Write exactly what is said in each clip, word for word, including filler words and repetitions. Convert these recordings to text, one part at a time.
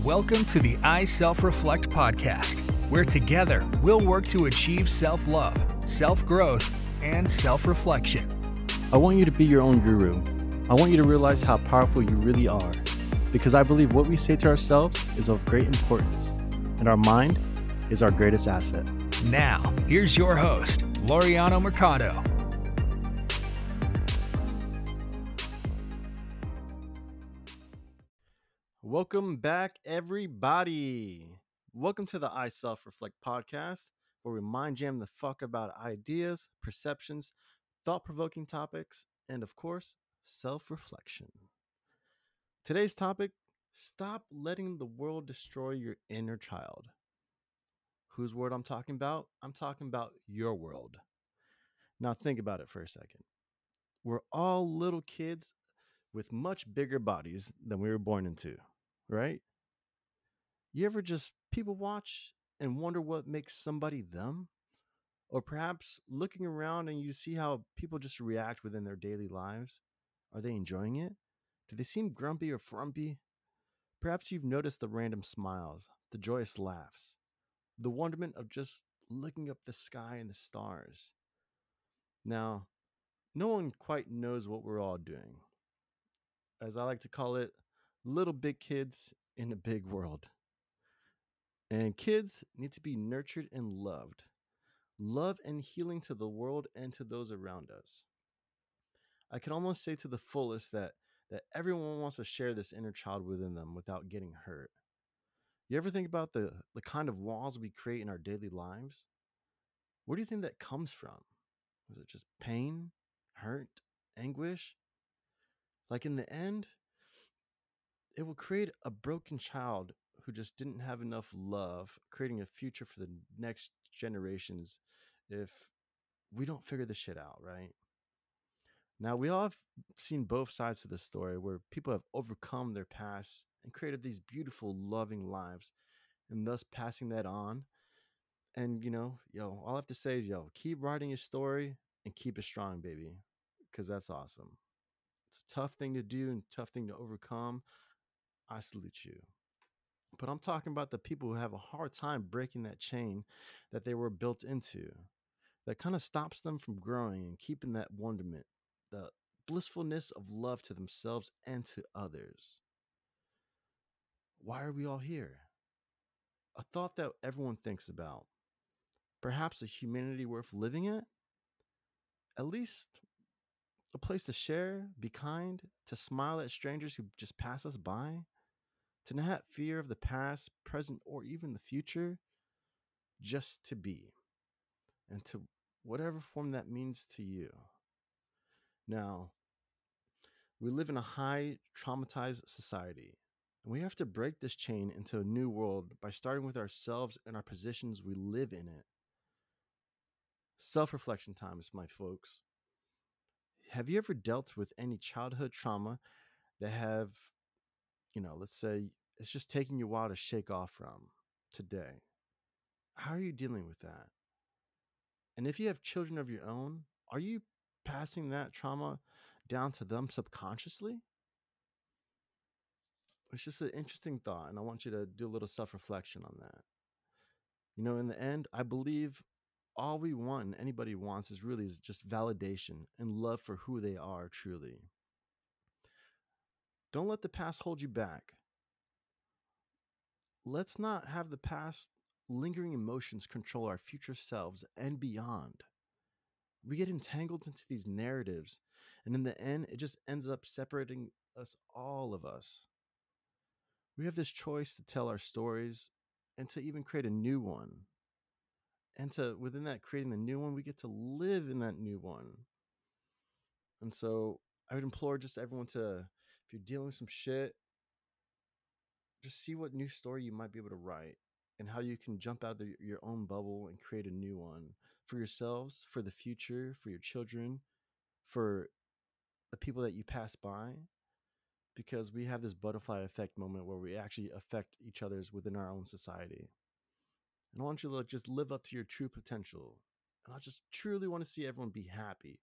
Welcome to the I Self Reflect podcast, where together we'll work to achieve self-love, self-growth, and self-reflection. I want you to be your own guru. I want you to realize how powerful you really are, because I believe what we say to ourselves is of great importance, and our mind is our greatest asset. Now, here's your host, Laureano Mercado. Welcome back, everybody. Welcome to the I Self Reflect podcast, where we mind jam the fuck about ideas, perceptions, thought-provoking topics, and of course, self-reflection. Today's topic: stop letting the world destroy your inner child. Whose word I'm talking about? I'm talking about your world. Now think about it for a second. We're all little kids with much bigger bodies than we were born into, right? You ever just people watch and wonder what makes somebody them? Or perhaps looking around and you see how people just react within their daily lives? Are they enjoying it? Do they seem grumpy or frumpy? Perhaps you've noticed the random smiles, the joyous laughs, the wonderment of just looking up the sky and the stars. Now, no one quite knows what we're all doing. As I like to call it, little big kids in a big world. And kids need to be nurtured and loved. Love and healing to the world and to those around us. I can almost say to the fullest that that everyone wants to share this inner child within them without getting hurt. You ever think about the the kind of walls we create in our daily lives? Where do you think that comes from? Was it just pain, hurt, anguish? Like in the end, it will create a broken child who just didn't have enough love, creating a future for the next generations if we don't figure this shit out, right? Now, we all have seen both sides of the story where people have overcome their past and created these beautiful, loving lives and thus passing that on. And, you know, yo, all I have to say is, yo, keep writing your story and keep it strong, baby, because that's awesome. It's a tough thing to do and tough thing to overcome. I salute you. But I'm talking about the people who have a hard time breaking that chain that they were built into, that kind of stops them from growing and keeping that wonderment, the blissfulness of love to themselves and to others. Why are we all here? A thought that everyone thinks about. Perhaps a humanity worth living at? At least a place to share, be kind, to smile at strangers who just pass us by, to not have fear of the past, present, or even the future, just to be, and to whatever form that means to you. Now, we live in a high traumatized society, and we have to break this chain into a new world by starting with ourselves and our positions we live in it. Self reflection times, my folks. Have you ever dealt with any childhood trauma that have, you know, let's say it's just taking you a while to shake off from today? How are you dealing with that? And if you have children of your own, are you passing that trauma down to them subconsciously? It's just an interesting thought, and I want you to do a little self reflection on that. You know, in the end, I believe all we want and anybody wants is really is just validation and love for who they are truly. Don't let the past hold you back. Let's not have the past lingering emotions control our future selves and beyond. We get entangled into these narratives, and in the end, it just ends up separating us, all of us. We have this choice to tell our stories and to even create a new one. And to, within that, creating the new one, we get to live in that new one. And so I would implore just everyone to, if you're dealing with some shit, just see what new story you might be able to write and how you can jump out of the, your own bubble and create a new one for yourselves, for the future, for your children, for the people that you pass by, because we have this butterfly effect moment where we actually affect each other's within our own society. And I want you to just live up to your true potential. And I just truly want to see everyone be happy,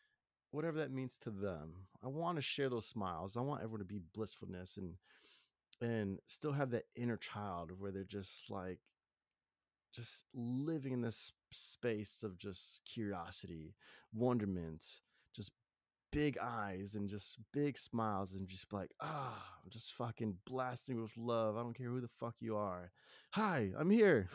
whatever that means to them. I want to share those smiles. I want everyone to be blissfulness and and still have that inner child where they're just like, just living in this space of just curiosity, wonderment, just big eyes and just big smiles and just like, ah, I'm just fucking blasting with love. I don't care who the fuck you are. Hi, I'm here.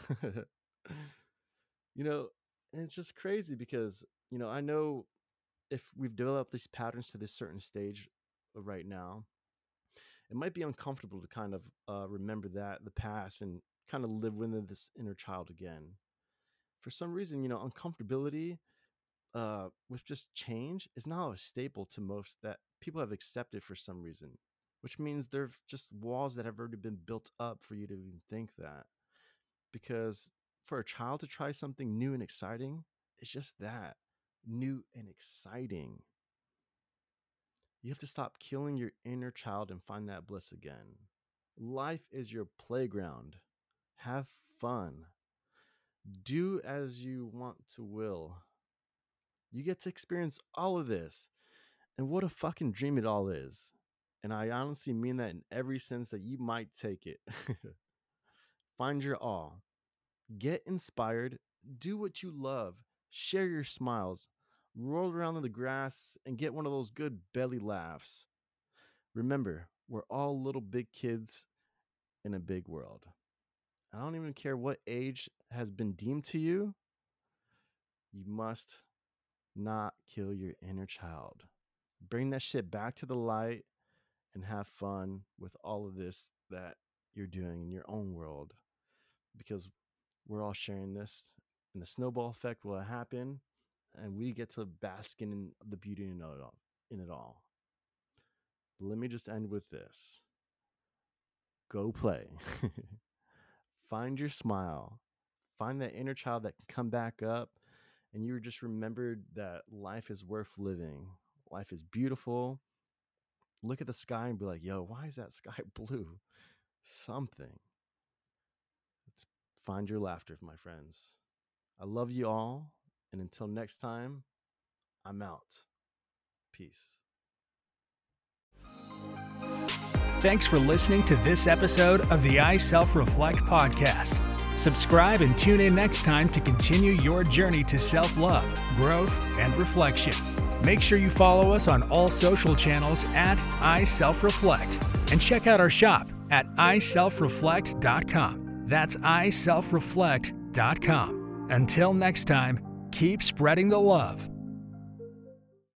you know, and it's just crazy because, you know, I know if we've developed these patterns to this certain stage right now, it might be uncomfortable to kind of uh, remember that, the past, and kind of live within this inner child again. For some reason, you know, uncomfortability uh, with just change is now a staple to most that people have accepted for some reason, which means they're just walls that have already been built up for you to even think that. Because for a child to try something new and exciting, it's just that, new and exciting. You have to stop killing your inner child and find that bliss again. Life is your playground. Have fun. Do as you want to will. You get to experience all of this. And what a fucking dream it all is. And I honestly mean that in every sense that you might take it. Find your awe. Get inspired. Do what you love. Share your smiles. Roll around in the grass and get one of those good belly laughs. Remember, we're all little big kids in a big world. I don't even care what age has been deemed to you. You must not kill your inner child. Bring that shit back to the light and have fun with all of this that you're doing in your own world, because we're all sharing this and the snowball effect will happen and we get to bask in the beauty in it all. In it all. Let me just end with this. Go play. Find your smile. Find that inner child that can come back up and you just remembered that life is worth living. Life is beautiful. Look at the sky and be like, yo, why is that sky blue? Something. Let's find your laughter, my friends. I love you all. And until next time, I'm out. Peace. Thanks for listening to this episode of the I Self Reflect podcast. Subscribe and tune in next time to continue your journey to self-love, growth, and reflection. Make sure you follow us on all social channels at I Self Reflect and check out our shop at i self reflect dot com. That's i self reflect dot com. Until next time, keep spreading the love.